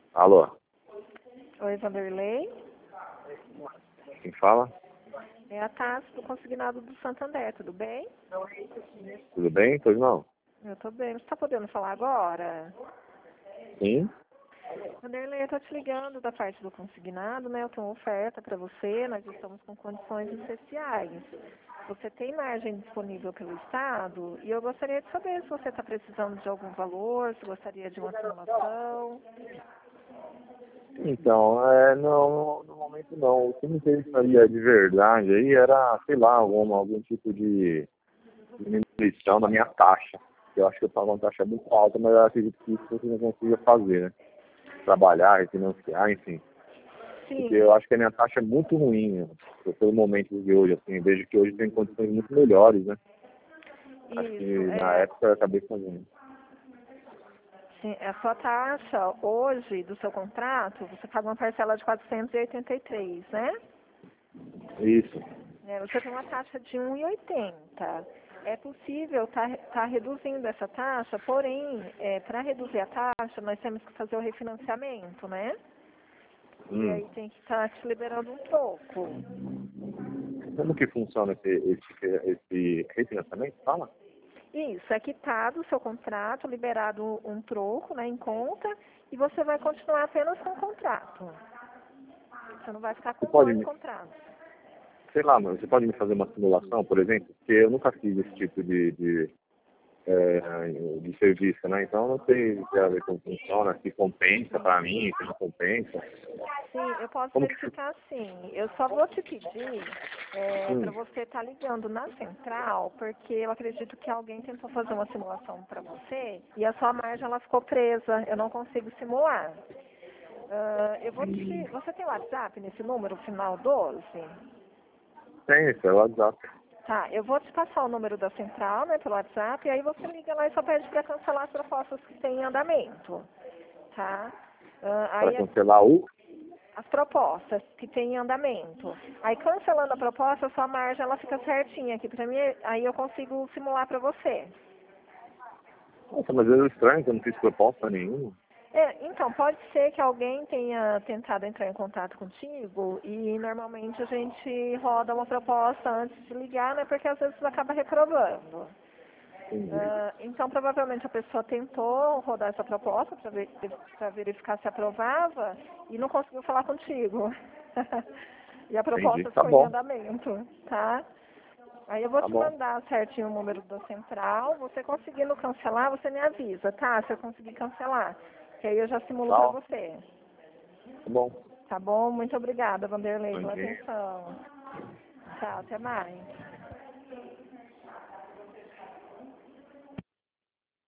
Alô, Oi, Vanderlei. quem fala? É a Tassi do Consignado do Santander, tudo bem? Tudo bem? Pois não? Eu tô bem. Você tá podendo falar agora? Sim? Vanderlei, eu tô te ligando da parte do consignado, né? Eu tenho uma oferta para você, nós estamos com condições especiais. Você tem margem disponível pelo Estado e eu gostaria de saber se você está precisando de algum valor, se gostaria de uma simulação. Então, não, no momento não. O que me interessaria de verdade aí era, sei lá, algum tipo de diminuição da minha taxa. Eu acho que eu pago uma taxa muito alta, mas eu acredito que isso você não consiga fazer, né? Trabalhar, refinanciar, enfim. Porque Sim, eu acho que a minha taxa é muito ruim, né? Pelo momento de hoje, assim. Vejo que hoje tem condições muito melhores, né? Acho que isso. na época eu acabei fazendo. Sim, a sua taxa hoje do seu contrato, você paga uma parcela de 483, né? Isso. Você tem uma taxa de 1,80. É possível tá reduzindo essa taxa, porém, para reduzir a taxa, nós temos que fazer o refinanciamento, né? E Hum. aí tem que estar te liberando um pouco. Como que funciona esse refinanciamento? Fala. Isso, é quitado o seu contrato, liberado um troco, né, em conta, e você vai continuar apenas com o contrato. Você não vai ficar Você com pode dois me, contratos. sei lá, você pode me fazer uma simulação, por exemplo? Porque eu nunca fiz esse tipo de serviço, né? Então eu não sei se como funciona, se compensa para mim, se não compensa. Sim, eu posso Como que verificar sim. Eu só vou te pedir para hum, você estar ligando na central, porque eu acredito que alguém tentou fazer uma simulação para você e a sua margem ela ficou presa. Eu não consigo simular. Você tem WhatsApp nesse número, final 12? tem, isso é o WhatsApp. Tá, eu vou te passar o número da central, né, pelo WhatsApp, e aí você liga lá e só pede para cancelar as propostas que têm em andamento, tá? Para Aí cancelar as propostas que têm em andamento. Aí cancelando a proposta, a sua margem ela fica certinha aqui para mim, aí eu consigo simular para você. Nossa, mas é estranho que eu não fiz proposta nenhuma. Então, pode ser que alguém tenha tentado entrar em contato contigo e normalmente a gente roda uma proposta antes de ligar, né? Porque às vezes acaba reprovando. Entendi. Então, provavelmente a pessoa tentou rodar essa proposta para verificar se aprovava e não conseguiu falar contigo. E a Entendi. proposta Tá ficou em bom, andamento, tá? Aí eu vou tá te bom. mandar certinho o número da central. Você conseguindo cancelar, você me avisa, tá? Se eu conseguir cancelar. Que aí eu já simulo pra Tá, você. tá bom. Tá bom? Muito obrigada, Vanderlei, Bom pela dia. atenção. Tchau, até mais.